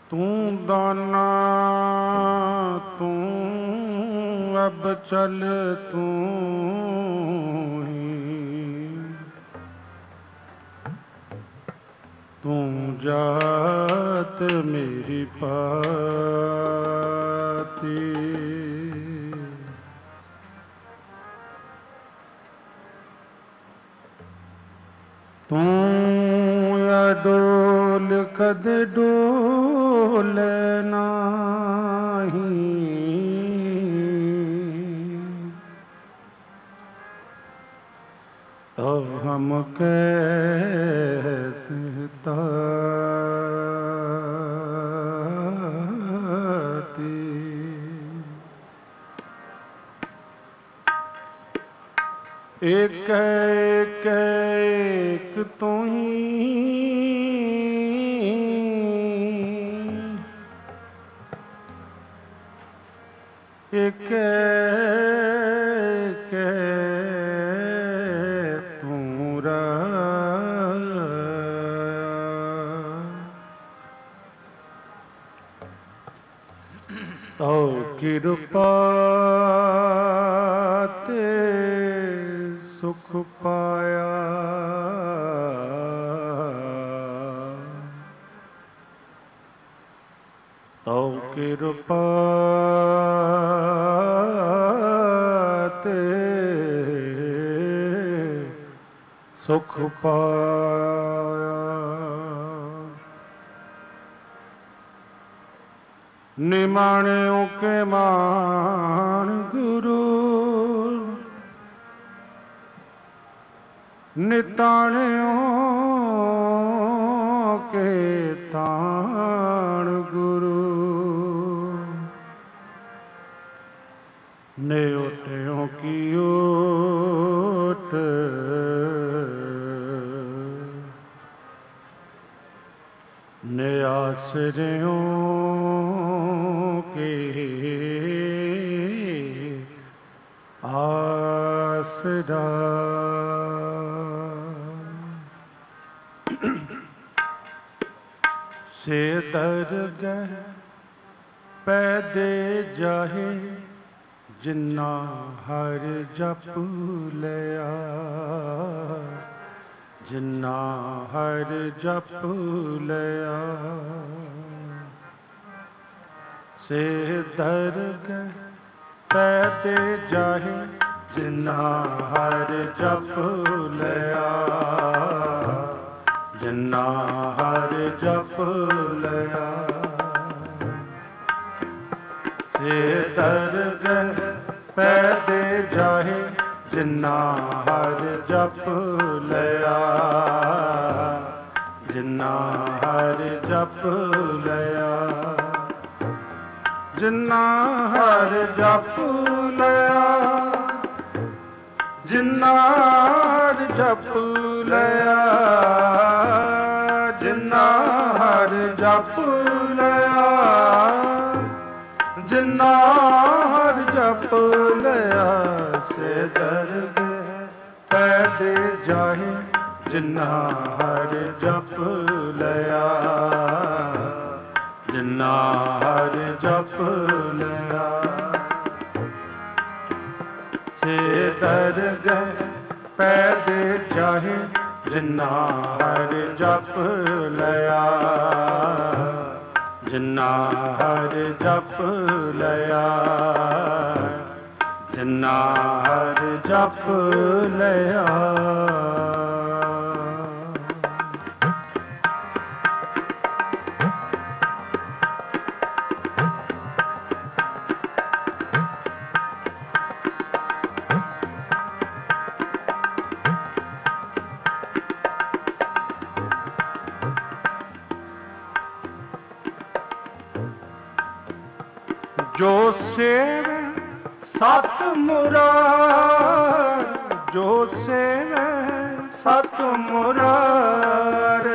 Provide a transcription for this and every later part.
ਤੂੰ ਦਾਨਾ ਤੂੰ ਅਬ ਚਲ ਤੂੰ ਹੀ, ਤੂੰ ਜਾਤ ਮੇਰੀ ਪਾਤੀ। ਤੂੰ ਅਡੋਲ ਕਦੇ ਡੋਲੇ ਨਾਹੀਂ, ਤਬ ਹਮ ਕੈਸੇ ਤਾਤੀ। एक एक एक तू ही, एक एक तू तो कृपा ते सुख पाया, तो कृपा ते सुख पाया। निमाणियों के मान गुरु, निताणियों के ताण गुरु, नेओटियों की ओट, निआसरियों के आसरा। से दरगह पैदे जाहे, जिन्ना हर जप लिया, जिन्ना हर जप लिया। से दरगह पैदे जाहे, जिन्ना हर जप लिया, जिन्ना हर जप लिया। से दरगह पैदे जाहे, जिन्ना हर जप लिया, जिन्ना हर जप लिया, जिन्ना हर जप लिया, जिन्ना हर जप लिया, जिन्ना हर जप लिया, जिन्ना हर जप लिया। से दरगह पैदे जाहे, जिन्ना हर जप लिया, जिन्ना हर जप लिया। से दरगह पैदे जाहे, जिन्ना हर जप लिया, जिन्ना हर जप लिया, जिन्ना हर जप लिया। जो सेवे सत मुरार, जो सेवे सत मुरार,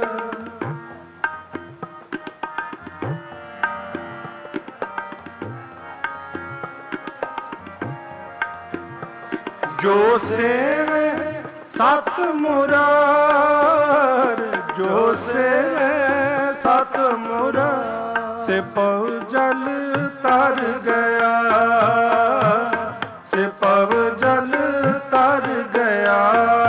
जो सेवे सत मुरार, जो सेवे सत मुरार। सिपव जल तर गया, सिपव जल तर गया।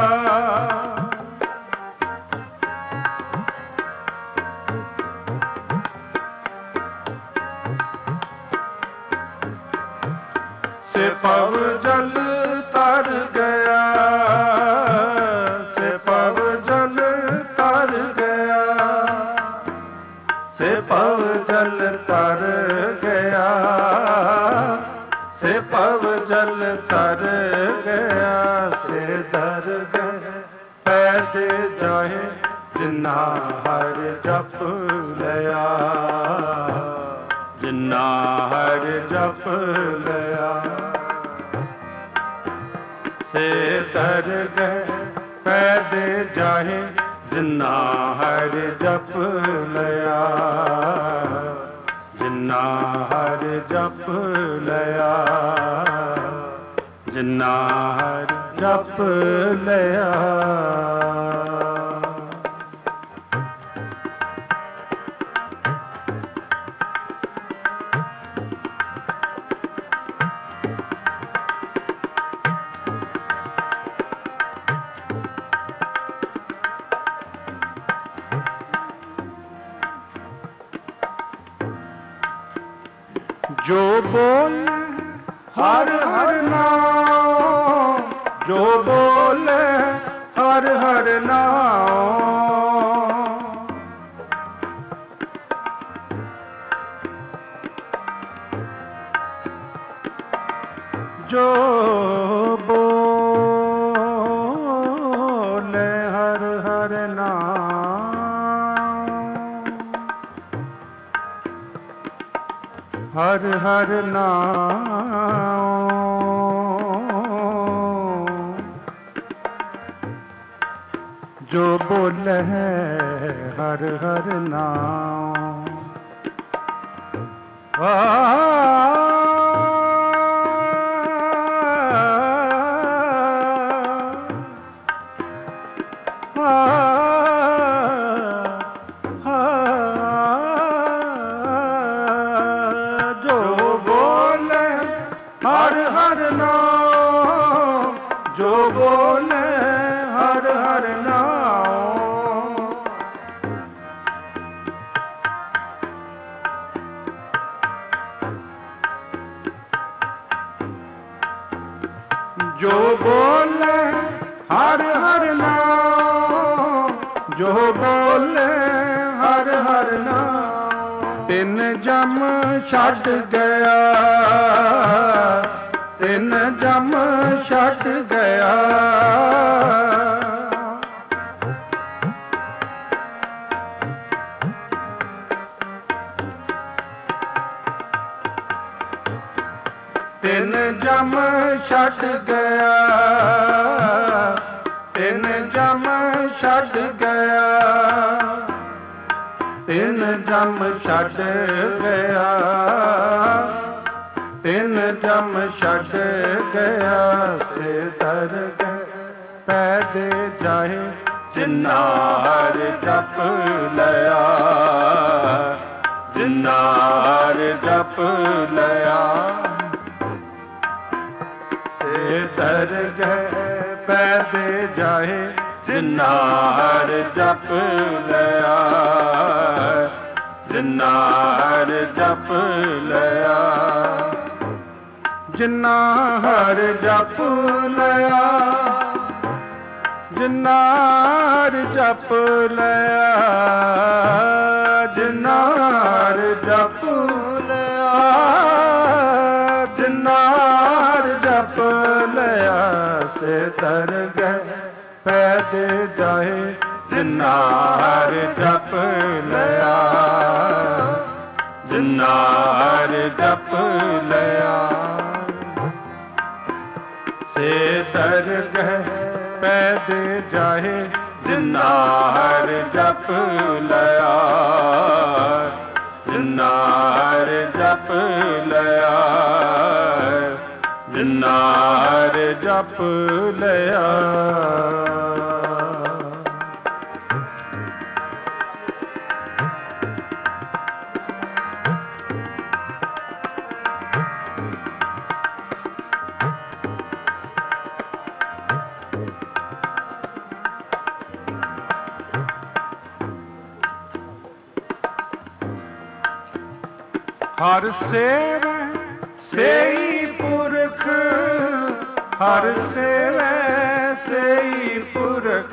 सिपव जल तर गया, सिपव जल तर गया, सिपव जल तर गया, सिपव जल तर गया। से दर गए पैदे जाए जिन्ना हर जप लिया, जिन्ना हर जप लिया। से दर गए पैदे जाए जिन्ना हर जप लिया, जिन्ना हर जप लिया, जिन्ना हर जप लिया। जो बोल हर हर नाम, जो बोल हर हर नाम, जो बोल हर हर नाम, हर हर नाम, जो बोले है हर हर नाम। हर हर नाम, जो बोले हर हर नाम, जो बोले हर हर नाम, जो बोले हर हर नाम। तिन जम छड़ गया, तिन जम छड़ गया, तिन जम छड़ गया, तिन जम छड़ गया, तिन जम छड़ गया, तिन जम छड़ गया। से दर गए पैदे जाए जिन्ना हर जप लिया, जिन्ना हर जप लिया। से दर गए पैदे जाए जिन्ना हर जप लिया, जिन्ना हर जप लिया, जिन्ना हर जप लिया, जिन्ना हर जप लिया, जिन्ना हर जप लिया, जिन्ना हर जप लिया। से दर गए पैदे जाए जिन्ना हर जप लिया, जिन्ना हर जप लिया। से दर गए पैदे जाए जिन्ना हर जप लिया, जिन्ना हर जप लिया, जिन्ना हर जप लिया। ਹਰ ਸੇਵੈ ਸੇਈ ਪੁਰਖ, ਹਰ ਸੇਵੈ ਸੇਈ ਪੁਰਖ।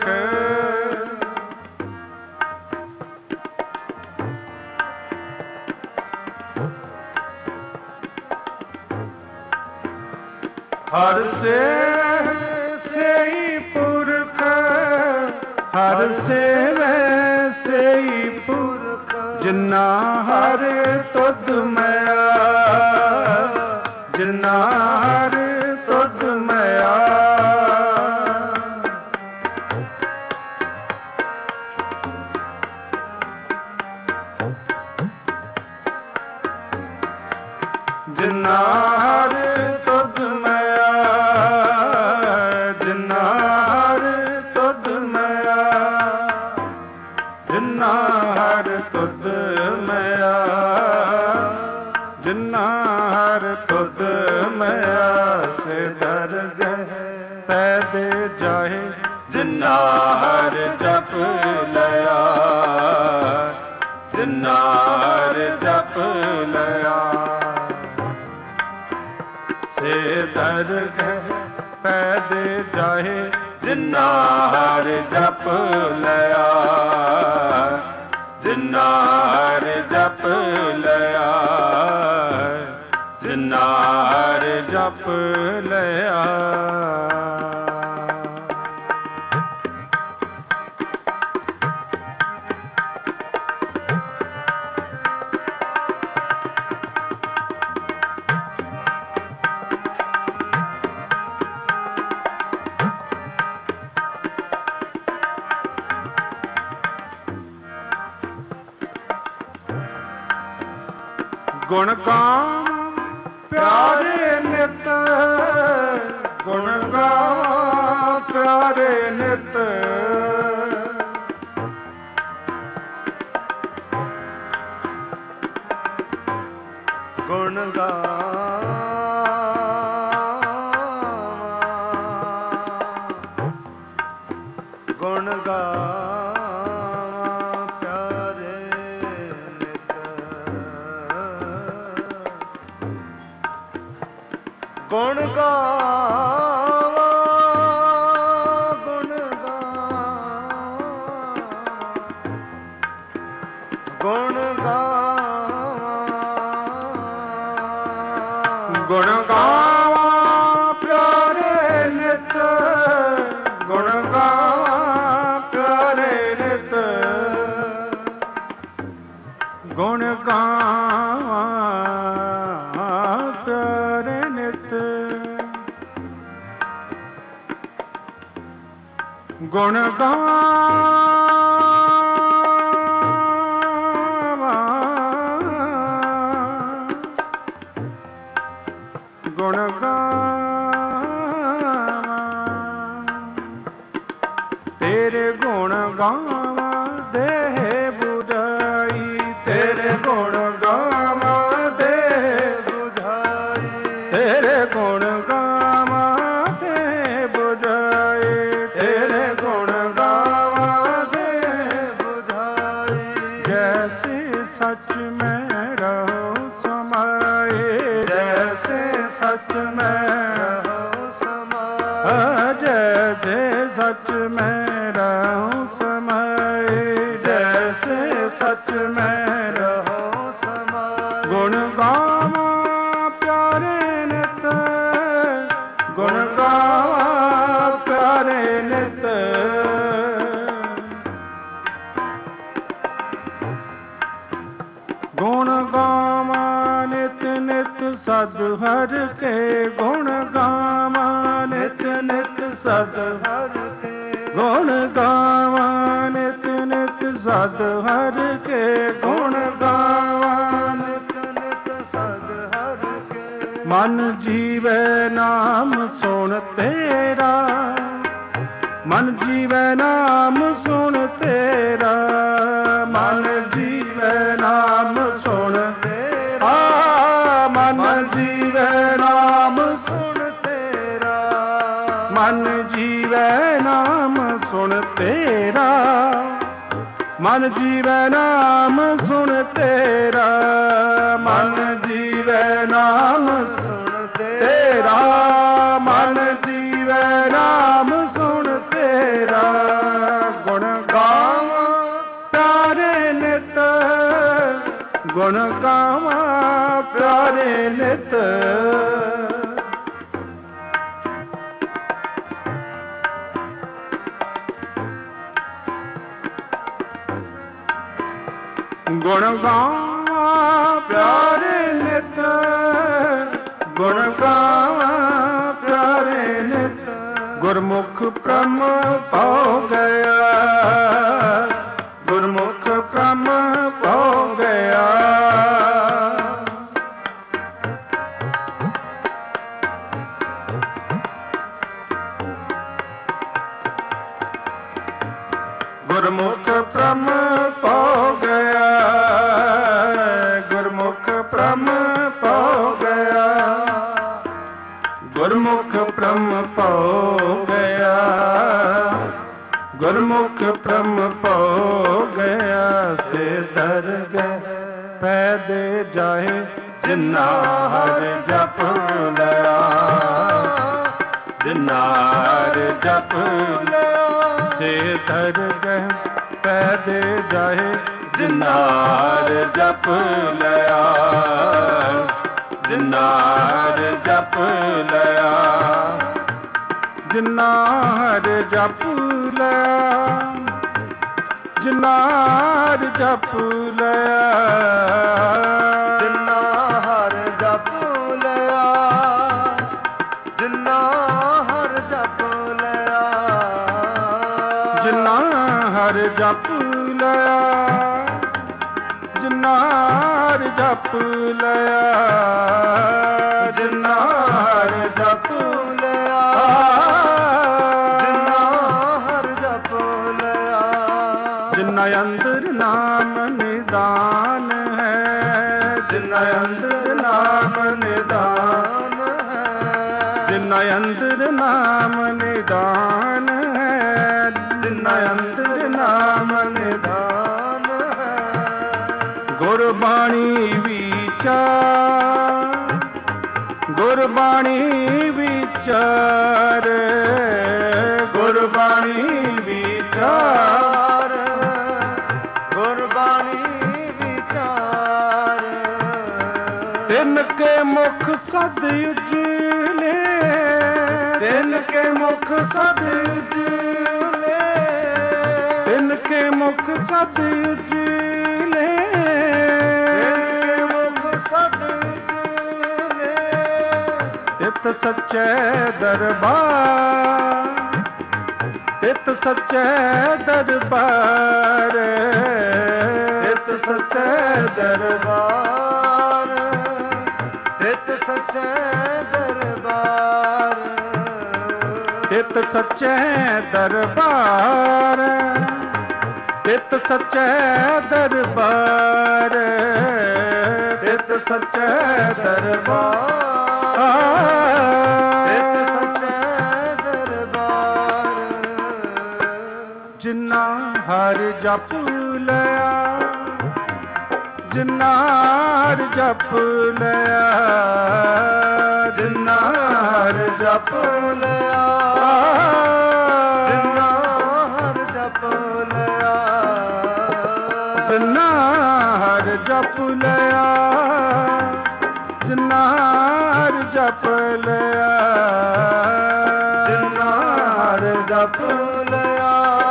ਹਰ ਸੇਵੈ ਸੇਈ ਪੁਰਖ, ਹਰ ਸੇਵੈ ਸੇਈ ਪੁਰਖ। ਜਿਨਾ ਹਰ ਤੁਧ ਮਇਆ, ਜਿਨਾ ਹਰ ਤੁਧ ਮਇਆ। ਜਿਨਾ ਹਰ ਤੁਧ ਮਇਆ, ਜਿਨਾ ਹਰ ਤੁਧ ਮਇਆ, ਜਿਨਾ ਹਰ ਤੁਧ ਮਇਆ, ਜਿਨਾ ਹਰ ਤੁਧ ਮਇਆ। ਸੇ ਦਰਗਹਿ ਪੈਦੇ ਜਾਹੇ, ਜਿਨਾ ਹਰ ਜਪ ਲਿਆ, ਜਿਨਾ ਹਰ ਜਪ ਲਿਆ। ਸੇ ਦਰਗਹਿ ਪੈਦੇ ਜਾਹੇ, ਜਿਨਾ ਹਰ ਜਪ ਲਿਆ, ਜਿਨਾ ਹਰ ਜਪ ਲਿਆ, ਜਿਨਾ ਹਰ ਜਪ ਲਿਆ। ਗੁਣ ਗਾਵਾਂ ਪਿਆਰੇ ਨਿਤ, ਗੁਣ ਗਾਵਾਂ ਪਿਆਰੇ ਨਿਤ। ਗੁਣ ਗਾਵਾਂ, ਗੁਣ ਗਾਵਾਂ ਪਿਆਰੇ ਨਿਤ। ਗੁਣ ਗਾਵਾਂ, ਗੁਣ ਗਾਵਾਂ, ਗੁਣ ਗਾਵਾਂ, ਗੁਣ ਗਾਵਾਂ ਪਿਆਰੇ ਨਿਤ, ਗੁਣ ਗਾਵਾਂ ਪਿਆਰੇ ਨਿਤ। ਗੁਣ ਗਾਵਾਂ ਪਿਆਰੇ ਨਿਤ। ਗੁਣ ਗਾਵਾਂ, ਗੁਣ ਗਾਵਾਂ, ਤੇਰੇ ਗੁਣ ਗਾਵਾਂ ਦੇਹ ਬੁਝਾਈ, ਤੇਰੇ ਗੁਣ ਗਾਵਾਂ ਦੇਹ ਬੁਝਾਈ, ਤੇਰੇ ਗੁਣ ਗਾਵਾਂ ਦੇਹ ਬੁਝਾਈ, ਤੇਰੇ ਗੁਣ ਗਾਵਾਂ ਦੇਹ ਬੁਝਾਈ। ਜੈਸੇ ਸੱਚ ਮੈਂ ਰਹੋ ਸਮਾਏ, ਜੈਸੇ ਸੱਚ ਮੈਂ ਰਹੋ ਸਮਾਏ, ਜੈਸੇ ਸੱਚ ਮੈਂ ਰਹੋ ਸਮਾਏ, ਜੈਸੇ ਸੱਚ ਮੈਂ ਰਹੋ ਸਮਾਏ। ਗੁਣ ਗਾਵਾਂ ਪਿਆਰੇ ਨਿਤ, ਗੁਣ ਗਾਵਾਂ ਪਿਆਰੇ ਨਿਤ। ਗੁਣ ਗਾਵਾਂ ਨਿਤ ਨਿਤ ਸਦ ਹਰ ਕੇ, ਗੁਣ ਗਾਵਾਂ ਨਿਤ ਨਿਤ ਸਦ ਹਰ ਕੇ, ਗੁਣ ਗਾਵਾਂ ਨਿਤ ਨਿਤ ਸਦ ਹਰ ਕੇ, ਗੁਣ ਗਾਵਾਂ ਨਿਤ ਨਿਤ ਸਦ ਹਰ ਕੇ। ਮਨ ਜੀਵੈ ਨਾਮ ਸੁਣ ਤੇਰਾ, ਮਨ ਜੀਵੈ ਨਾਮ ਸੁਣ ਤੇਰਾ, ਮਨ ਜੀਵੈ ਨਾਮ ਸੁਣ ਤੇਰਾ, ਮਨ ਜੀਵੈ ਨਾਮ ਸੁਣ ਤੇਰਾ, ਮਨ ਜੀਵੈ ਨਾਮ ਸੁਣ ਤੇਰਾ, ਮਨ ਜੀਵੈ ਨਾਮ ਸੁਣ ਤੇਰਾ, ਮਨ ਗੁਣ ਗਾਵਾਂ ਪਿਆਰੇ ਨਿਤ। ਗੁਣ ਗਾਵਾਂ ਪਿਆਰੇ ਨਿਤ, ਗੁਣ ਗਾਵਾਂ ਪਿਆਰੇ ਨਿਤ। ਗੁਰਮੁਖ ਬ੍ਰਹਮ ਪਉ ਗਿਆ, ਗੁਰਮੁਖ ਬ੍ਰਹਮ ਪਉ ਗਿਆ। ਗੁਰਮੁਖ ਬ੍ਰਹਮ ਪਉ ਗਿਆ, ਗੁਰਮੁਖ ਬ੍ਰਹਮ ਪਉ ਗਿਆ। ਗੁਰਮੁਖ ਬ੍ਰਹਮ ਪਉ ਗਿਆ, ਗੁਰਮੁਖ ਬ੍ਰਹਮ ਪਉ ਗਿਆ। ਸੇ ਦਰਗਹਿ ਪੈਦੇ ਜਾਏ ਜਿਨਾ ਹਰ ਜਪ ਲਿਆ, ਜਿਨਾ ਹਰ ਜਪ ਲਿਆ। ਸੇ ਦਰਗਹਿ ਪੈਦੇ ਜਾਏ ਜਿਨਾ ਹਰ ਜਪ ਲਿਆ, ਜਿਨਾ ਹਰ ਜਪ ਲਿਆ। ਜਿਨਾ ਹਰ ਜਪ ਲਿਆ, ਜਿਨਾ ਹਰ ਜਪ ਲਿਆ। ਜਿਨਾ ਹਰ ਜਪ ਲਿਆ, ਜਿਨਾ ਹਰ ਜਪ ਲਿਆ। ਜਿਨਾ ਹਰ ਜਪ ਲਿਆ, ਜਿਨਾ ਹਰ ਜਪ ਲਿਆ। ਜਿਨਾ ਹਰ ਜਪ ਲਿਆ, ਜਿਨਾ ਹਰ ਜਪ ਲਿਆ। ਜਿਨਾ ਅੰਦਰ ਨਾਮ ਨਿਦਾਨ ਹੈ, ਜਿਨਾ ਅੰਦਰ ਨਾਮ ਨਿਦਾਨ ਹੈ। ਜਿਨਾ ਅੰਦਰ ਨਾਮ ਨਿਦਾਨ ਹੈ, ਜਿਨਾ ਅੰਦਰ ਨਾਮ ਨਿਦਾਨ ਹੈ। ਗੁਰਬਾਣੀ ਵਿਚਾਰ, ਗੁਰਬਾਣੀ ਵਿਚਾਰ, ਗੁਰਬਾਣੀ ਵਿਚਾਰ, ਗੁਰਬਾਣੀ ਵਿਚਾਰ। ਤਿੰਨ ਕੇ ਮੁਖ ਸਦ ਉਜਲੇ, ਤਿੰਨ ਕੇ ਮੁਖ ਸਦ ਉਜਲੇ। ਤਿੰਨ ਕੇ ਮੁਖ ਸਦ ਉਜਲੇ, ਤਿੰਨ ਕੇ ਮੁਖ ਸਦ ਉਜਲੇ। ਤਿਤ ਸੱਚੇ ਦਰਬਾਰ, ਤਿਤ ਸੱਚੇ ਦਰਬਾਰ, ਤਿਤ ਸੱਚੇ ਦਰਬਾਰ, ਤਿਤ ਸੱਚੇ ਦਰਬਾਰ। ਤਿਤ ਸੱਚੇ ਦਰਬਾਰ, ਤਿਤ ਸੱਚੇ ਦਰਬਾਰ, ਤਿਤ ਸੱਚੇ ਦਰਬਾਰ, ਤਿਤ ਸੱਚੇ ਦਰਬਾਰ। ਜਿਨਾ ਹਰ ਜਪ ਲਿਆ, ਜਿਨਾ ਹਰ ਜਪ ਲਿਆ। ਜਿਨਾ ਹਰ ਜਪ ਲਿਆ, ਜਿਨਾ ਹਰ ਜਪ ਲਿਆ। ਜਿਨਾ ਹਰ ਜਪ ਲਿਆ, ਜਿਨਾ ਹਰ ਜਪ ਲਿਆ। ਜਿਨਾ ਹਰ ਜਪ ਲਿਆ,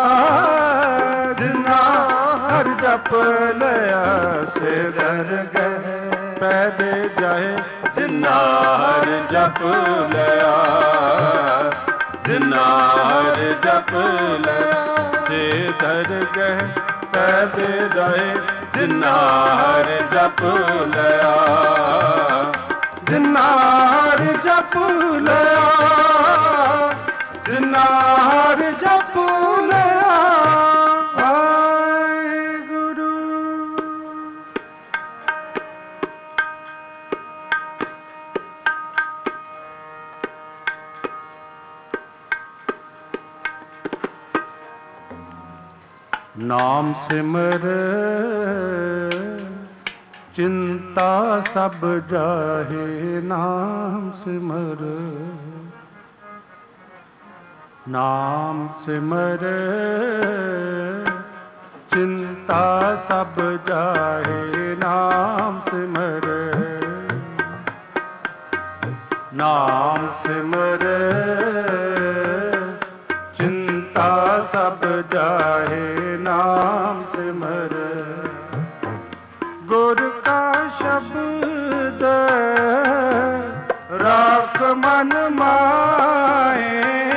ਜਿਨਾ ਹਰ ਜਪ ਲਿਆ। ਸੇ ਦਰਗਹਿ ਪੈਦੇ ਜਾਏ ਜਿਨਾ ਹਰ ਜਪ ਲਿਆ, ਜਿਨਾ ਹਰ ਜਪ ਲਿਆ। ਸੇ ਦਰਗਹਿ ਪੈਦੇ ਜਾਏ ਜਿਨਾ ਹਰ ਜਪ ਲਿਆ, ਜਿਨਾ ਹਰ ਜਪ ਲਿਆ, ਜਿਨਾ ਹਰ ਜਪ ਲਿਆ। ਨਾਮ ਸਿਮਰ ਚਿੰਤਾ ਸਭ ਜਾਹੇ, ਨਾਮ ਸਿਮਰ, ਨਾਮ ਸਿਮਰ चिंता सब जाहे नाम सिमर। नाम सिमर चिंता सब जाहे नाम सिमर। गुर का शब्द राख मन माए।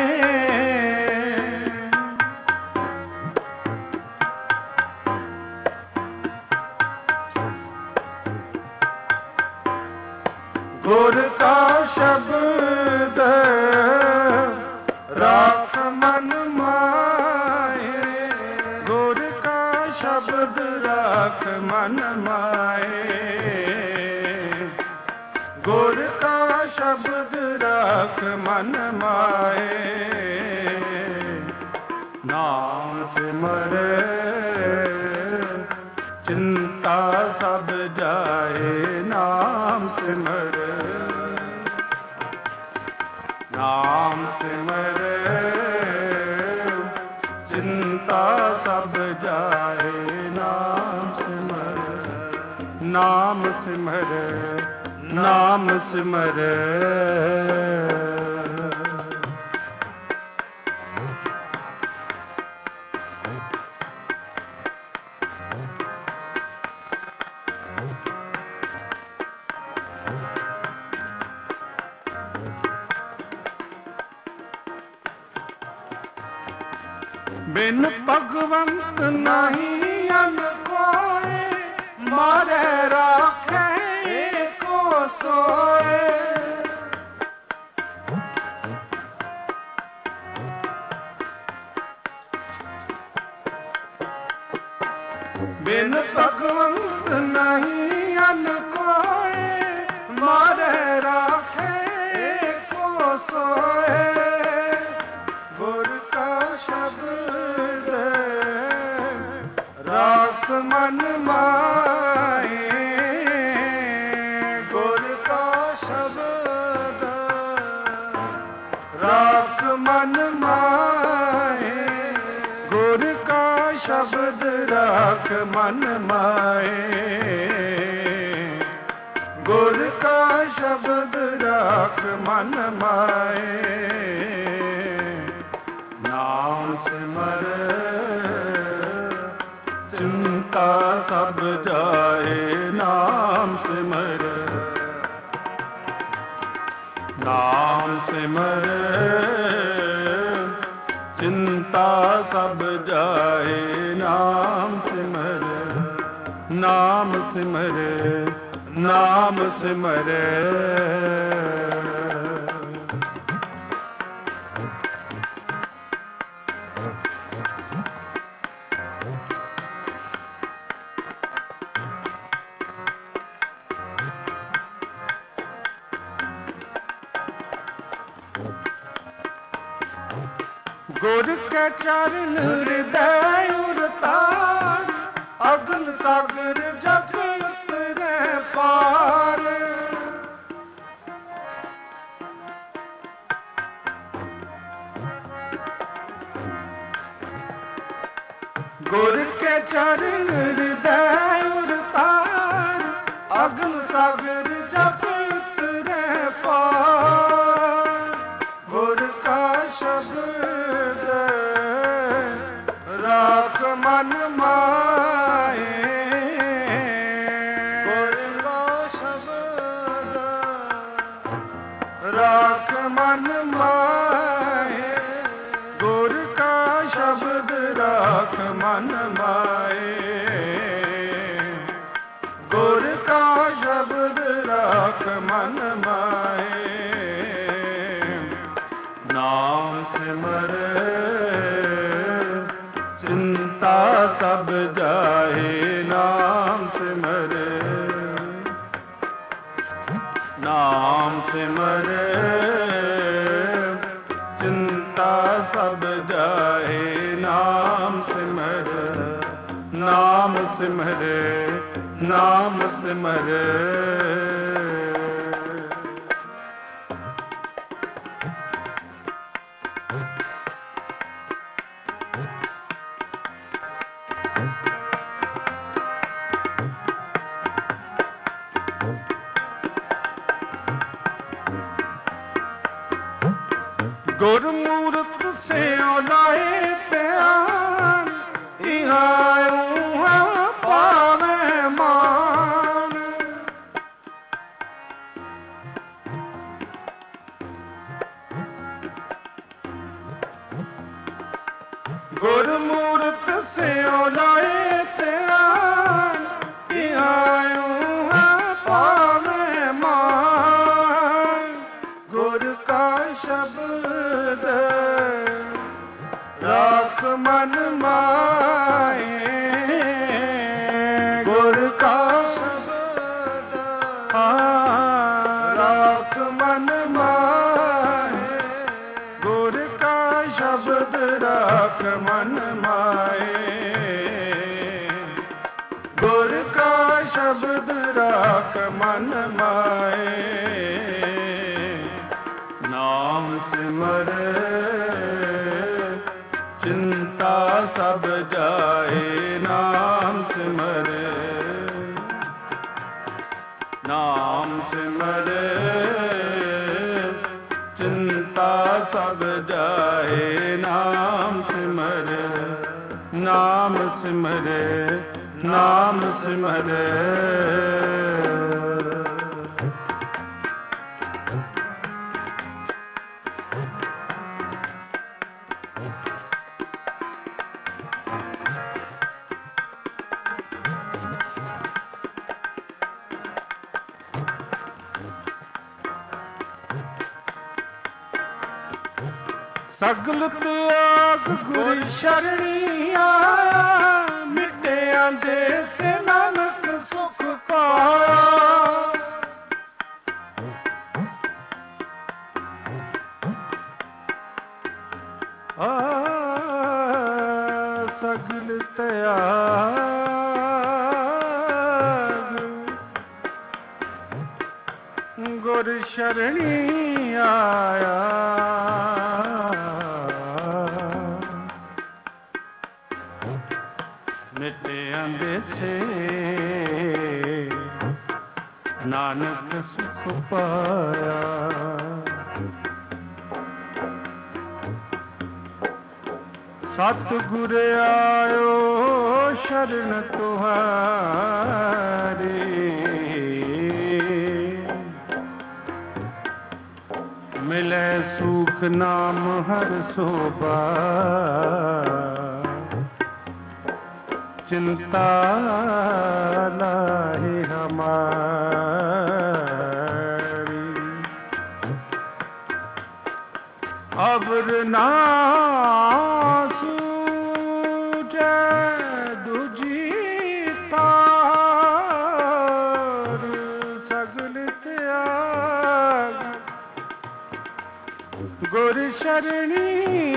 गुर का शब्द राख मन माए। गुर का शब्द राख मन माए। गुर का शब्द राख मन माए। नाम सिमर चिंता सब जाए नाम सिमर। नाम सिमर चिंता सब जाए नाम सिमर। नाम सिमर नाम सिमर। बिन भगवंत नहीं अन कोय। मारे राखे को सोए। बिन भगवंत नहीं अन कोय। मारे राखे को सोए। गुर का शब्द राख मन माए। गुर का शब्द राख मन माए। गुर का शब्द राख मन माए। गुर का शब्द राख मन माए। नाम सिमर चिंता सब जाए नाम सिमर। नाम सिमर चिंता सब जाए नाम सिमर। नाम सिमर नाम सिमर। गुर के चरण हृदय उरतार। अगन सागर जग उतरे पार। गुर के चरण हृदय उरतार। अगन सागर जग उतरे पार। गुर का शब्द राख मन माए। गुर का शब्द राख मन माए। गुर का शब्द राख मन माए। गुर का शब्द राख मन माए। नाम सिमर चिंता सब जाए नाम सिमर। नाम सिमर चिंता सब जाए नाम सिमर। नाम सिमर नाम सिमर। Thank you. ਗੁਰਮੂਰਤ ਸਿਉ ਲਾਏ ਧਿਆਨ, ਇਹਾਂ ਪਾਵੇ ਮਾਨ। ਗੁਰਮੂਰਤ ਸਿਉ ਲਾਏ ਧਿਆਨ, ਇਹਾਂ ਪਾਵੇ ਮਾਨ। ਗੁਰ ਕਾ ਸ਼ਬਦ ਰਾਖ ਮਨ ਮਾਏ, ਗੁਰ ਕਾ ਸ਼ਬਦ ਰਾਖ ਮਨ ਮਾਏ, ਗੁਰ ਕਾ ਸ਼ਬਦ ਰਾਖ ਮਨ ਮਾਏ, ਗੁਰ ਕਾ ਸ਼ਬਦ ਰਾਖ ਮਨ ਮਾਏ। ਨਾਮ ਸਿਮਰ ਚਿੰਤਾ ਸਭ ਜਾਏ, ਨਾਮ ਸਿਮਰ, ਨਾਮ ਸਿਮਰ ਚਿੰਤਾ ਸਭ ਜਾਏ, ਨਾਮ ਸਿਮਰ, ਨਾਮ ਸਿਮਰ, ਨਾਮ ਸਿਮਰ। ਸਗਲ ਤਿਆਗ ਗੁਰ ਸ਼ਰਣੀ ਆਇਆ, ਮਿਟਿਆਂ ਦੇ ਸੇ ਨਾਨਕ ਸੁਖ ਪਾਇਆ। ਸਗਲ ਤਿਆਗ ਗੁਰ ਸ਼ਰਣੀ ਆਇਆ, ਮਿਟਿਆਂ ਦੇ ਸੇ ਨਾਨਕ ਸੁਖ ਪਾਇਆ। ਸਤਿਗੁਰ ਆਇਓ ਸ਼ਰਨ ਤੁਹਾਰੀ, ਮਿਲੇ ਸੁਖ ਨਾਮ ਹਰਿ ਸੋਭਾ। चिंता नाहि हमारी, अबर ना सूझे दूजी तार। सगल त्याग गुर शरणी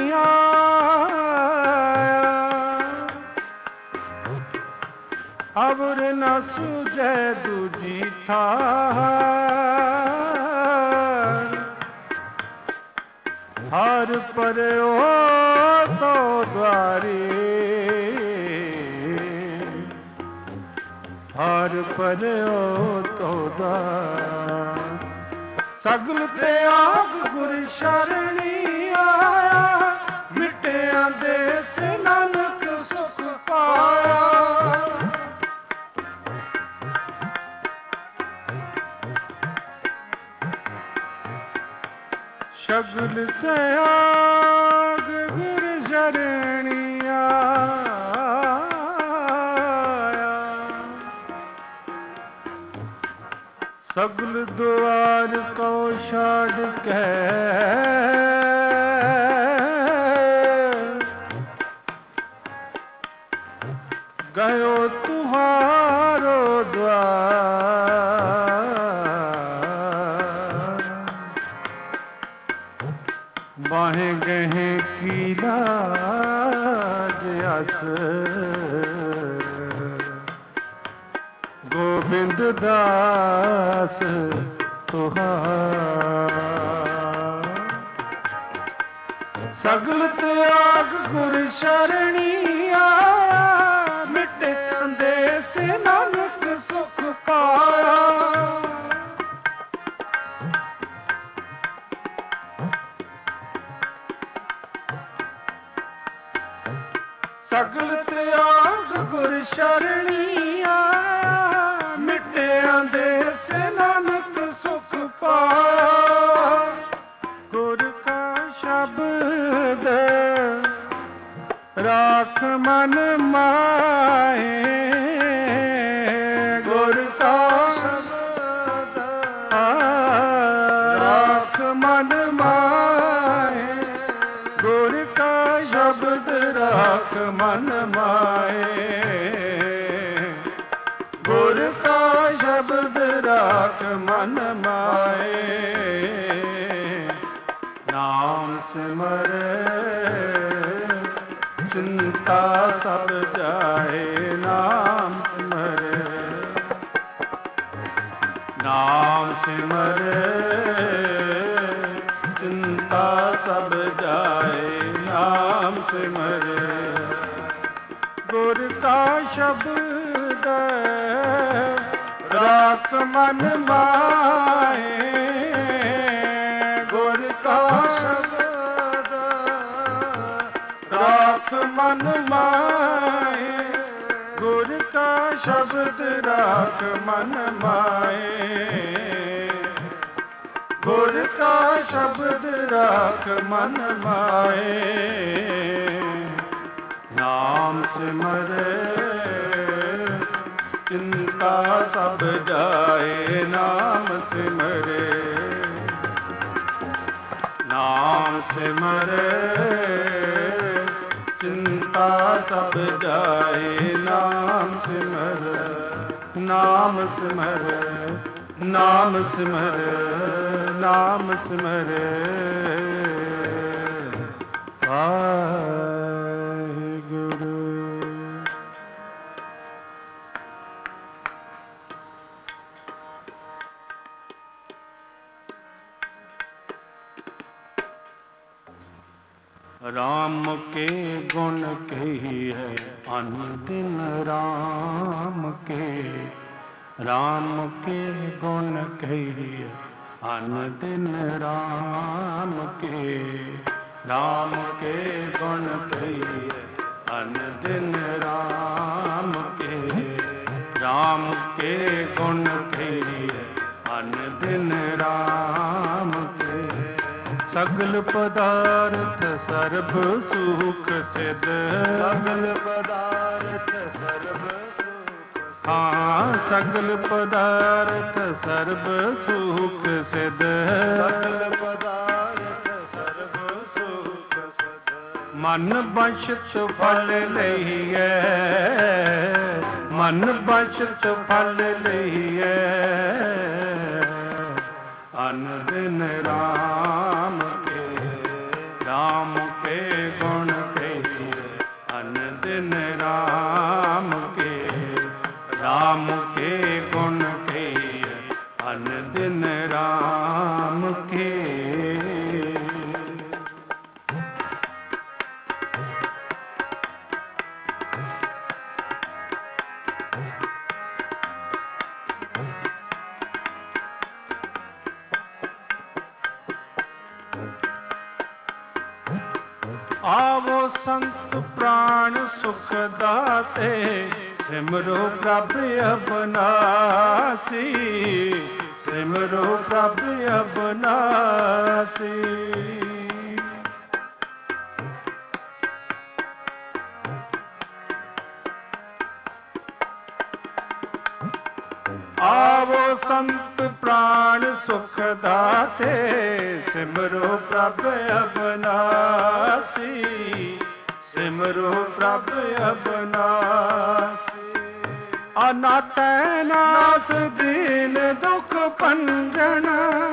अबर न सूझे दूजी थार। हर पर्यो तो द्वारी, हर पर्यो तो द्वार। सगल त्याग गुर शरणी आया, मिटिया देस नानक सुख पाया। सगल त्याग गुर शरणी आया, सगल द्वार को छाड़ के गयो तुम्हारो द्वार। बाहें गहे की लाज अस गोविंद दास तुहार। सगल त्याग गुर शरणी आया, मिटे अंदेस नानक सुख पाया। ਸਗਲ ਤਿਆਗ ਗੁਰ ਸ਼ਰਣੀਆ, ਮਿਟਿਆਂ ਦੇਸ ਨਾਨਕ ਸੁਖ ਪਾਇਆ। ਗੁਰ ਕਾ ਸ਼ਬਦ ਰਾਖ ਮਨ ਮਾਹੇ, ਗੁਰ ਕਾ ਸ਼ਬਦ ਰਾਖ ਮਨ ਮਾਹੇ, ਗੁਰ ਕਾ ਸ਼ਬਦ ਰਾਖ ਮਨ ਮਾਹੇ, ਗੁਰ ਕਾ ਸ਼ਬਦ ਰਾਖ ਮਨ ਮਾਹੇ। ਨਾਮ ਸਿਮਰ ਚਿੰਤਾ ਸਭ ਜਾਏ, ਨਾਮ ਸਿਮਰ, ਨਾਮ ਸਿਮਰ ਚਿੰਤਾ ਸਭ ਜਾਏ, ਨਾਮ ਸਿਮਰ। ਗੁਰ ਕਾ ਸ਼ਬਦ ਰਾਖ ਮਨ ਮਾਹੇ, ਗੁਰ ਕਾ ਸ਼ਬਦ ਰਾਖ ਮਨ ਮਾਹੇ, ਗੁਰ ਕਾ ਸ਼ਬਦ ਰਾਖ ਮਨ ਮਾਹੇ, ਗੁਰ ਕਾ ਸ਼ਬਦ ਰਾਖ ਮਨ ਮਾਹੇ। ਨਾਮ ਸਿਮਰ ਚਿੰਤਾ ਸਭ ਜਾਏ, ਨਾਮ ਸਿਮਰ, ਨਾਮ ਸਿਮਰ ਚਿੰਤਾ ਸਭ ਜਾਏ, ਨਾਮ ਸਿਮਰ, ਨਾਮ ਸਿਮਰ, ਨਾਮ ਸਿਮਰ, ਨਾਮ ਸਿਮਰ। राम के गुण कहिए अन दिन राम के, राम के गुण कहिए अन दिन राम के, राम के गुण कहिए अन दिन राम के, राम के गुण कहिए अन दिन राम के। सगल पदार्थ सर्ब सुख सिद्ध, सगल पदार्थ सर्ब सुख, हाँ सगल पदार्थ सर्ब सुख सिद्ध, सगल पदार्थ सर्ब सुख सिद्ध। मन बंशत फल लइए, मन बंशत फल लइए अन दिन राम के, राम के गुण कहिए अन दिन राम के, राम के गुण कहिए अन दिन राम के। आवो संत प्राण सुख दाते, सिमरो प्रभ अबनासी, सिमरो प्रभ अबनासी। आवो संत प्राण सुख दाते, सिमरो प्रभ अबनासी, सिमरो प्रभ अबनासी। अनाथ नाथ दीन दुख भंजन,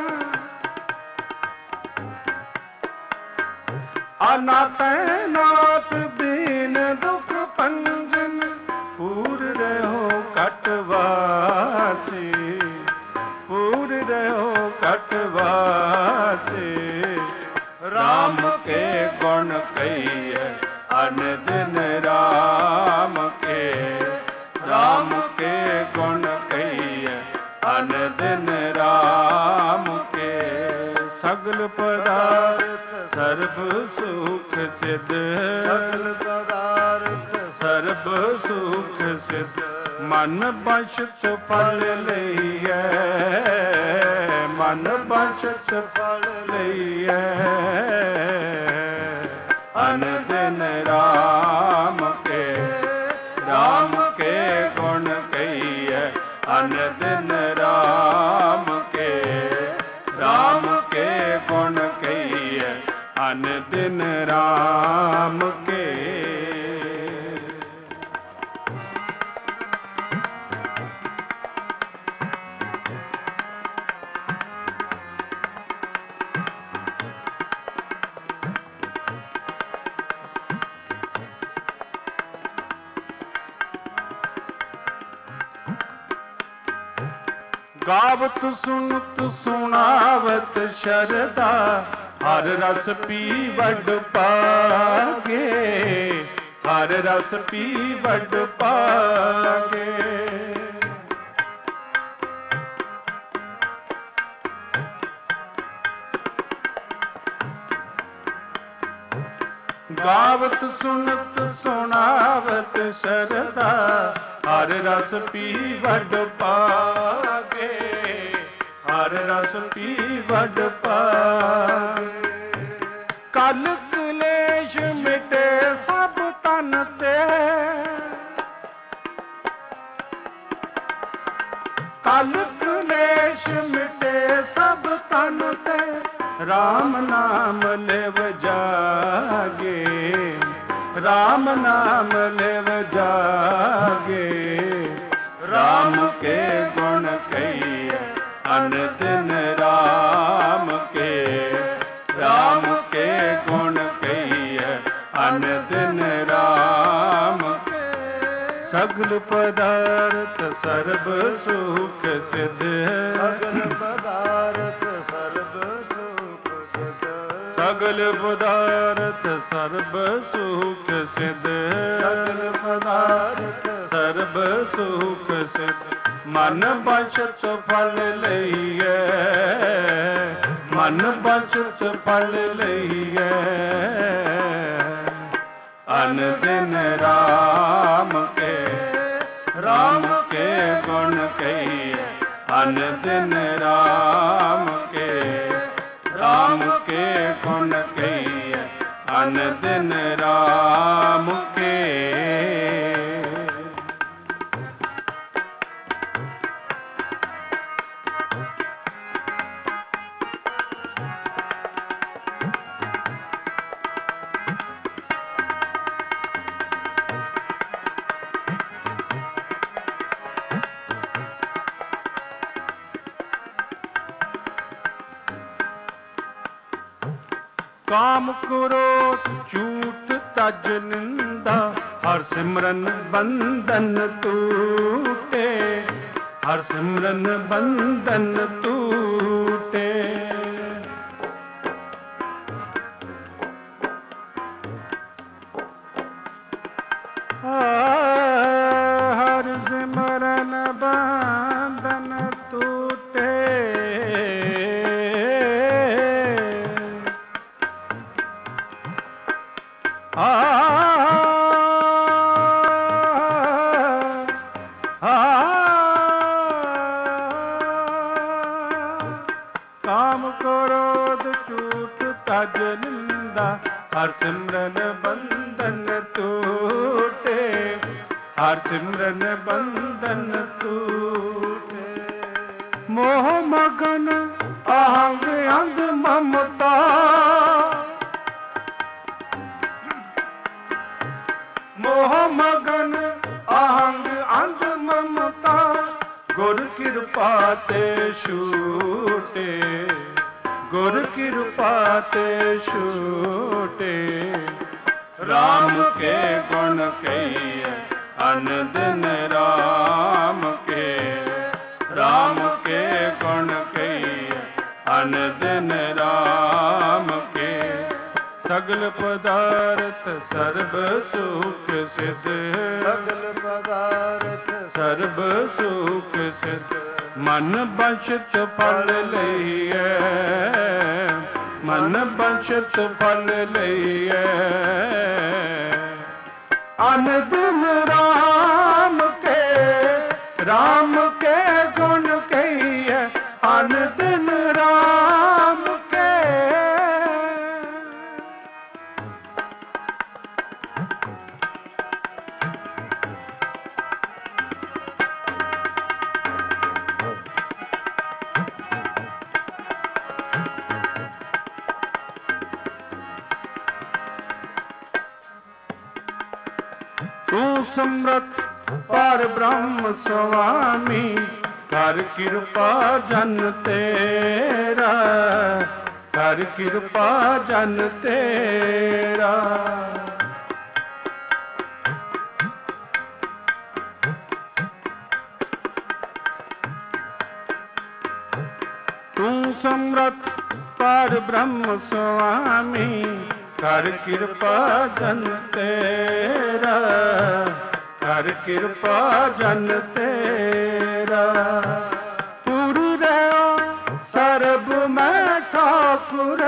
अनाथ नाथ दीन दुख भंजन, पूर रहो कटवासी, पूर रहो कटवासी। राम के गुण कहिए अन दिन राम के, राम के गुण कहिए अन दिन राम के। सगल पदार्थ सर्ब सुख सिद्ध, सगल पदार्थ ਮਨ ਬਖਸ਼ਤ ਫਲ ਲਈਐ, ਮਨ ਬਖਸ਼ਤ ਫਲ ਲਈਐ। ਅਨ ਦਿਨ ਰਾਮ ਕੇ ਗੁਣ ਕਹੀਐ, ਅਨ ਦਿਨ ਰਾਮ ਕੇ ਗੁਣ ਕਹੀਐ, ਅਨ ਦਿਨ ਰਾਮ ਕੇ। ਗਾਵਤ ਸੁਨਤ ਸੁਣਾਵਤ ਸ਼ਰਦਾ, ਹਰ ਰਸ ਪੀ ਵਡ ਪਾਗੇ, ਹਰ ਰਸ ਪੀ ਵਡ ਪਾਗੇ। ਗਾਵਤ ਸੁਨਤ ਸੁਣਾਵਤ ਸ਼ਰਦਾ, ਹਰ ਰਸ ਪੀ ਵਡ ਪਾਗੇ, ਹਰ ਰਸ ਪੀ ਵਡ ਪਾਗੇ। ਕਲ ਕਲੇਸ਼ ਮਿਟੇ ਸਭ ਤਨ ਤੇ, ਕਲ ਕਲੇਸ਼ ਮਿਟੇ ਸਭ ਤਨ ਤੇ, ਰਾਮ ਨਾਮ ਲਿਵ ਜਾਗੇ, ਰਾਮ ਨਾਮ ਲਿਵ ਜਾਗੇ। ਰਾਮ ਕੇ ਗੁਣ ਕਹੀਐ, ਅਨ ਦਿਨ ਰਾਮ ਕੇ ਗੁਣ ਕਹੀਐ, ਅਨ ਦਿਨ ਰਾਮ ਕੇ। ਸਗਲ ਪਦਾਰਥ ਸਰਬ ਸੁਖ ਸਿਧ, ਸਗਲ ਪਦਾਰਥ ਸਰਬ ਸੁਖ ਸਿਧ, ਸਗਲ ਪਦਾਰਥ ਸਰਬ ਸੁਖ ਸਿਧ, ਸਗਲ ਪਦਾਰਥ ਸਰਬ ਸੁਖ ਸਿਧ। ਮਨ ਬਖਸ਼ਤ ਫਲ ਲਈਐ, ਮਨ ਬਖਸ਼ਤ ਫਲ ਲਈਐ। ਅਨ ਦਿਨ ਰਾਮ ਕੇ ਗੁਣ ਕਹੀਐ, ਅਨ ਦਿਨ ਰਾਮ ਕੇ ਗੁਣ ਕਹੀਐ, ਅਨ ਦਿਨ ਰਾਮ ਕੇ। ਕਾਮ ਕ੍ਰੋਧ ਝੂਠ ਤਜ ਨਿੰਦਾ, ਹਰ ਸਿਮਰਨ ਬੰਧਨ ਟੂਟੇ, ਹਰ ਸਿਮਰਨ ਬੰਧਨ ਟੂਟੇ। ਹਰ ਸਿਮਰਨ ਬੰਧਨ ਟੂਟੇ। ਕਾਮ ਕ੍ਰੋਧ ਝੂਠ ਤਜ ਨਿੰਦਾ, ਹਰ ਸਿਮਰਨ ਬੰਧਨ ਟੂਟੇ, ਹਰ ਸਿਮਰਨ ਬੰਧਨ ਟੂਟੇ। ਮੋਹ ਮਗਨ ਅਹੰਗ ਅੰਧ ਮਮਤਾ, ਮੋਹ ਮਗਨ ਅਹੰਗ ਅੰਧ ਮਮਤਾ, ਗੁਰ ਕਿਰਪਾ ਤੇ ਛੂਟੇ, ਗੁਰ ਕਿਰਪਾ ਤੇ ਛੂਟੇ। ਰਾਮ ਕੇ ਗੁਣ ਕਹੀਐ, ਅਨ ਦਿਨ ਰਾਮ ਕੇ ਗੁਣ ਕਹੀਐ, ਅਨ ਦਿਨ ਰਾਮ ਕੇ। ਸਗਲ ਪਦਾਰਥ ਸਰਬ ਸੁਖ ਸਿਧ, ਸਗਲ ਪਦਾਰਥ ਸਰਬ ਸੁਖ ਸਿਧ। ਮਨ ਬਖਸ਼ਤ ਫਲ ਲਈਐ, ਮਨ ਬਖਸ਼ਤ ਫਲ ਲਈਐ। ਅਨ ਦਿਨ ਰਾਮ ਕੇ ਤੂੰ ਸਮਰਥ ਪਰ ਬ੍ਰਹਮ ਸੁਆਮੀ, ਕਰ ਕਿਰਪਾ ਜਨ ਤੇਰਾ, ਕਰ ਕਿਰਪਾ ਜਨ ਤੇਰਾ। ਤੂੰ ਸਮਰਥ ਪਰ ਬ੍ਰਹਮ ਸੁਆਮੀ, ਕਰ ਕਿਰਪਾ ਜਨ ਤੇਰਾ, ਕਰ ਕਿਰਪਾ ਜਨ ਤੇਰਾ। ਪੁਰ ਰਹਿਓ ਸਰਬ ਮੈਂ ਠਾਕੁਰ,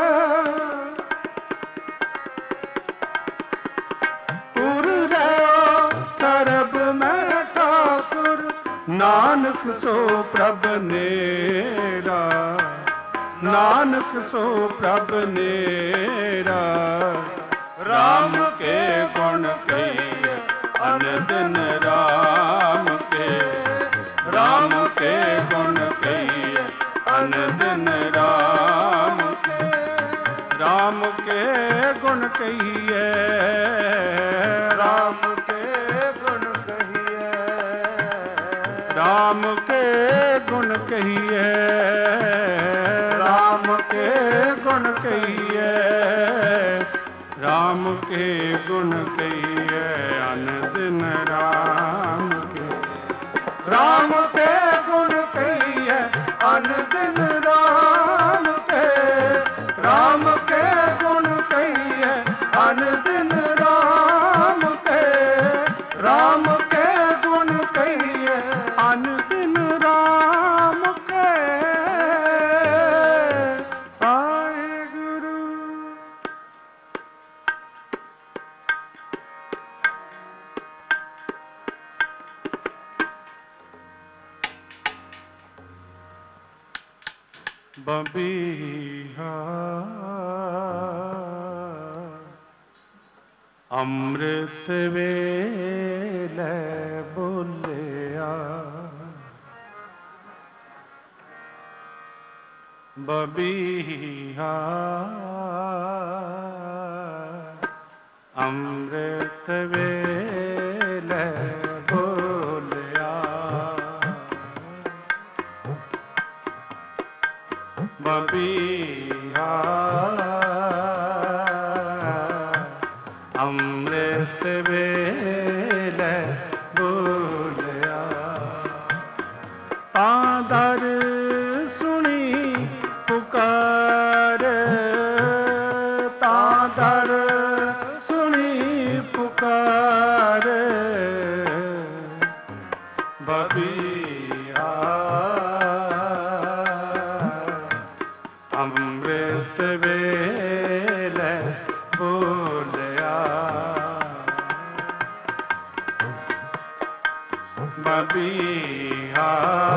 ਪੁਰ ਰਹਿਓ ਸਰਬ ਮੈਂ ਠਾਕੁਰ, ਨਾਨਕ ਸੋ ਪ੍ਰਭ ਨੇਰਾ, ਨਾਨਕ ਸੋ ਪ੍ਰਭ ਨੇਰਾ। ਰਾਮ ਕੇ ਗੁਣ ਕਹੀਏ ਅਨਦਿਨ ਰਾਮ ਕੇ, ਰਾਮ ਕੇ ਗੁਣ ਕਹੀਏ ਅਨਦਿਨ ਰਾਮ ਕੇ, ਰਾਮ ਕੇ ਗੁਣ ਕਹੀਏ, ਰਾਮ ਕੇ ਗੁਣ ਕਹੀਏ, ਰਾਮ ਕੇ ਗੁਣ ਕਹੀਏ, ਰਾਮ ਕੇ ਗੁਣ ਕਹੀਏ, ਰਾਮ ਕੇ ਗੁਣ ਕਹੀਏ ਅਨਦਿਨ ਰਾਮ ਕੇ, ਰਾਮ ਕੇ ਗੁਣ ਕਹੀਏ ਅਨਦਿਨ ਰਾਮ ਕੇ, ਰਾਮ ਕੇ ਗੁਣ ਕਹੀਏ ਅਨਦਿਨ ਰਾਮ ਕੇ, ਰਾਮ ਕੇ ਗੁਣ ਕਹੀਏ ਅਨਦਿਨ ਰਾਮ ਕੇ। ਵਾਹਿਗੁਰੂ। ਬਬੀਹਾ ਅੰਮ੍ਰਿਤ ਵੇਲੇ ਬੋਲਿਆ, ਬਬੀਹਾ ਅੰਮ੍ਰਿਤ ਵੇਲੇ ਬੋਲਿਆ, ਬਬੀਹਾ ਅੰਮ੍ਰਿਤ ਵੇਲੇ ਬੋਲਿਆ। ਆਦਰ ਸੁਣੀ ਪੁਕਾਰ, ਤਾਦਰ ਸੁਣੀ ਪੁਕਾਰ, ਬਬੀਹਾ ਅੰਮ੍ਰਿਤ ਵੇਲੇ ਬੋਲਿਆ, ਬਬੀਹਾ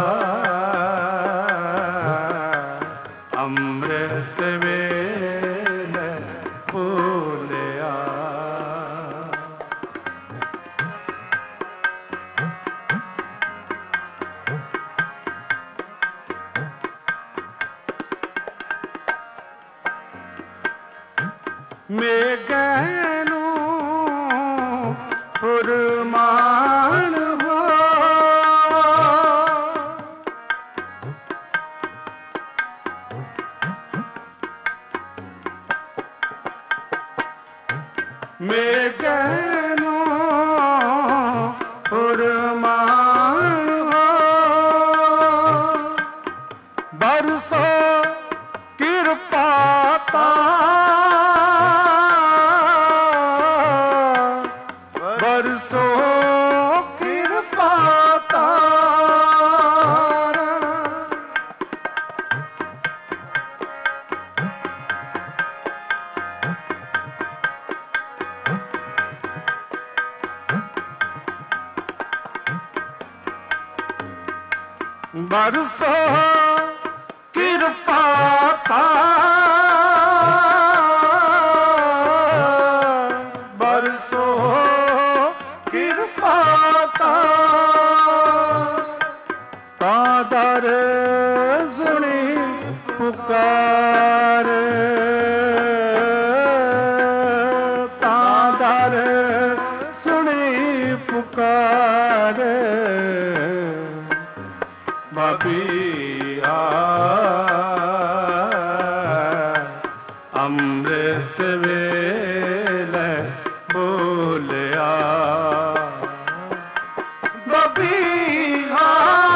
ਅੰਮ੍ਰਿਤ ਵੇਲੇ ਬੋਲਿਆ। ਮੇਘਾਂ ਨੂੰ ਫੁਰਮਾਨ ਹੋ, ਮੇਘਾਂ ਨੂੰ ਫੁਰਮਾਨ ਹੋ, ਬਰਸੋ ਕਿਰਪਾ ਬਰਸੋ ਕਿਰਪਾ ਤਾਰ, ਬਰਸੋ ਕਿਰਪਾ ਤਾਰ, ਬਰਸੋ ਕਿਰਪਾ ਤਾਰ, ਤਾਦਰ ਸੁਣੀ ਪੁਕਾਰ, ਤਾਦਰ ਸੁਣੀ ਬਬੀਹਾ ਅੰਮ੍ਰਿਤ ਵੇਲੇ ਬੋਲਿਆ ਬਬੀਹਾ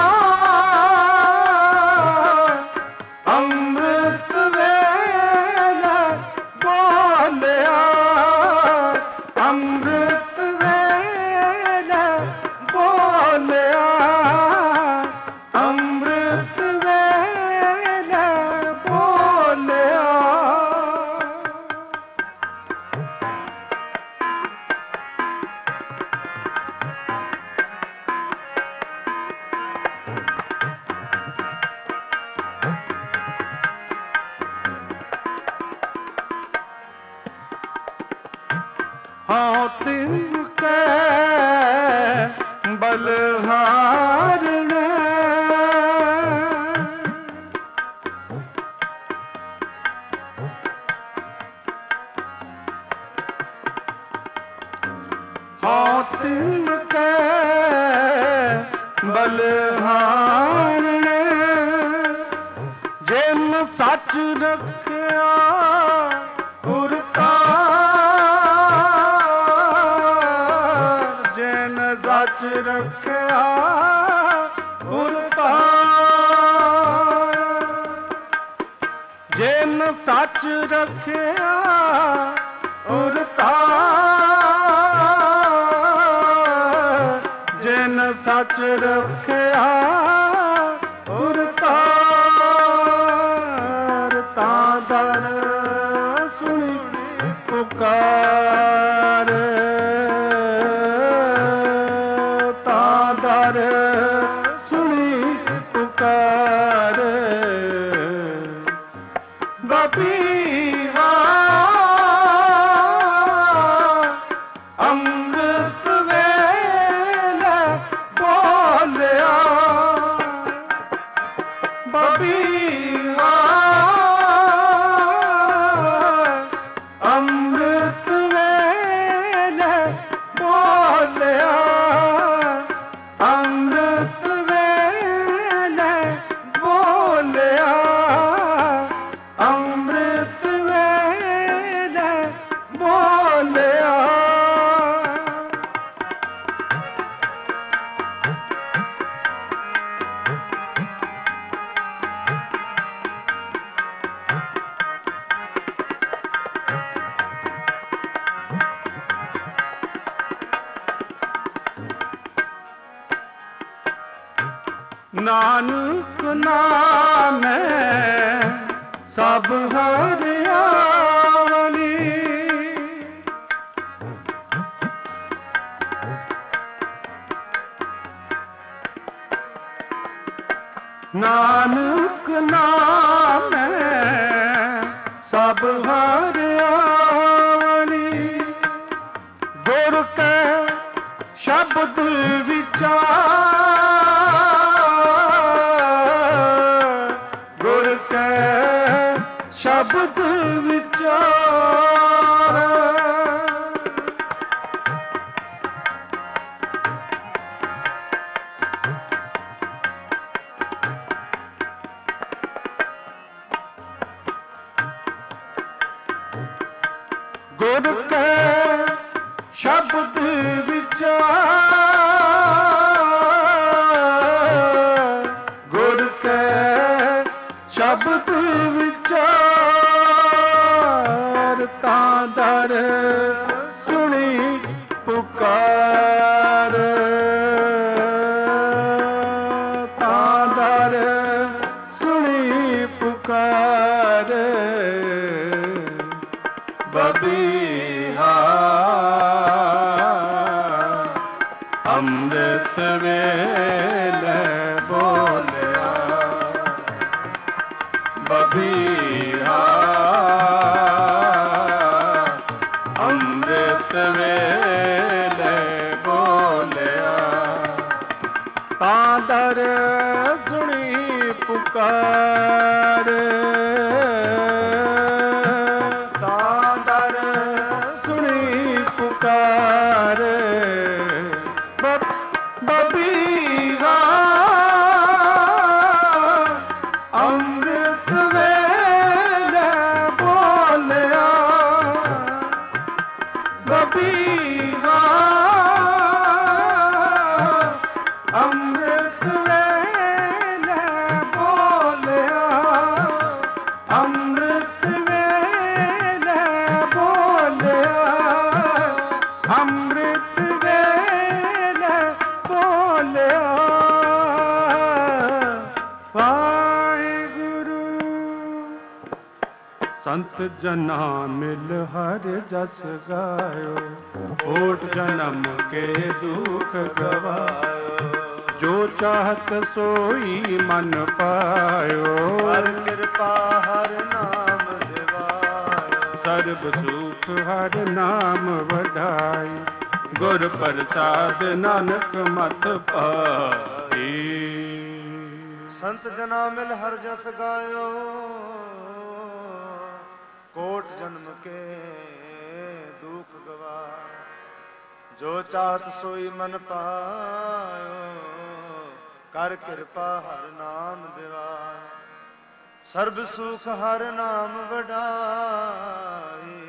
ਅੰਮ੍ਰਿਤ ਵੇਲੇ ਬੋਲਿਆ ਅੰਮ੍ਰਿਤ ਵੇਲੇ ਬੋਲਿਆ ਅੰਮ੍ਰਿਤ ਵੇਲੇ ਬੋਲਿਆ हाँ तिनके बलहारने हाँ तिनके बलहारने जिन सच रखिया सच रखिया उरतार जिन सच रखिया उरतार जिन सच रखिया उरतार तां दर सुनी पुकार सुनी पुकार बबीहा अमृत वेले बोलिया बबीहा अमृत वेले बोलिया अमृत वेले बोलिया अमृत वेले बोलिया नानक नाम सब हरियावली नानक नाम सब हरियावली गुर के शब्द विचार गुर के शब्द विचार गुर के शब्द विचार गुर के शब्द विचार तां दर सुनी पुकार तां दर सुनी पुकार बबीहा अमृत वेले बोलिया बबीहा अमृत वेले बोलिया तां दर सुनी पुकार तां दर सुनी पुकार बबीहा ਸੰਤ ਜਨਾ ਮਿਲ ਹਰ ਜਸ ਗਾਇਓ, ਕੋਟ ਜਨਮ ਕੇ ਦੁਖ ਗਵਾਇਓ, ਜੋ ਚਾਹਤ ਸੋਈ ਮਨ ਪਾਇਓ, ਹਰ ਕਿਰਪਾ ਹਰ ਨਾਮ ਦਿਵਾਇਓ, ਸਰਬ ਸੁਖ ਹਰ ਨਾਮ ਵਡਾਈ, ਗੁਰ ਪ੍ਰਸਾਦ ਨਾਨਕ ਮਤ ਪਾਈ। ਸੰਤ ਜਨਾ ਮਿਲ ਹਰ ਜਸ ਗਾਇਓ, ਕੋਟ ਜਨਮ ਕੇ ਦੁਖ ਗਵਾਇ, ਜੋ ਚਾਹਤ ਸੋਈ ਮਨ ਪਾਇਓ, ਕਰ ਕਿਰਪਾ ਹਰ ਨਾਮ ਦਿਵਾਇ, ਸਰਬ ਸੁਖ ਹਰ ਨਾਮ ਵਡਾਈ,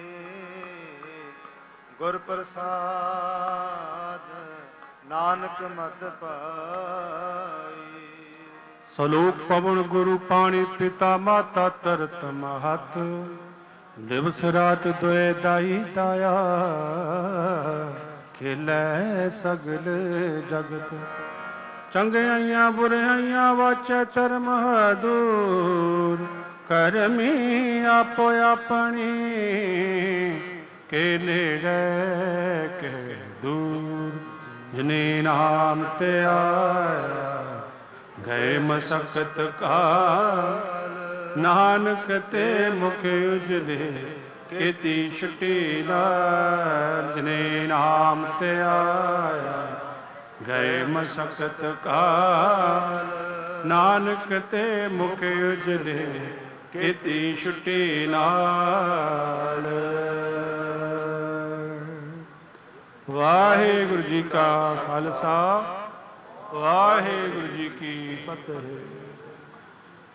ਗੁਰ ਪ੍ਰਸਾਦ ਨਾਨਕ ਮਤ ਪਾਈ। ਸਲੋਕ ਪਵਨ ਗੁਰੂ ਪਾਣੀ ਪਿਤਾ ਮਾਤਾ ਤਰਤ ਮਹਤ, ਦਿਵਸ ਰਾਤ ਦੁਇ ਦਾਈ ਤਾਇਆ, ਖੇਲੇ ਸਗਲ ਜਗਤ, ਚੰਗਿਆਈਆਂ ਬੁਰਾਈਆਂ ਵਾਚੈ ਧਰਮ ਦੂਰ, ਕਰਮੀ ਆਪੋ ਆਪਣੀ ਕੇ ਨੇੜੇ ਕੇ ਦੂਰ, ਜਿਨੇ ਨਾਮ ਤੇ ਆਇਆ ਗਏ ਮਸਕਤ ਕਾਲ, ਨਾਨਕ ਤੇ ਮੁਖ ਉਜਲੇ ਕੀਤੀ ਛੁਟੀ ਨਾਲ, ਜਿਨੇ ਨਾਮ ਤੇ ਆਇਆ ਗਏ ਮਸਕਤ ਕਾਲ, ਨਾਨਕ ਤੇ ਮੁਖ ਉਜਲੇ ਕੀਤੀ ਛੁਟੀ ਨਾਲ। ਵਾਹਿਗੁਰੂ ਜੀ ਕਾ ਖਾਲਸਾ, ਵਾਹਿਗੁਰੂ ਜੀ ਕੀ ਫਤਿਹ।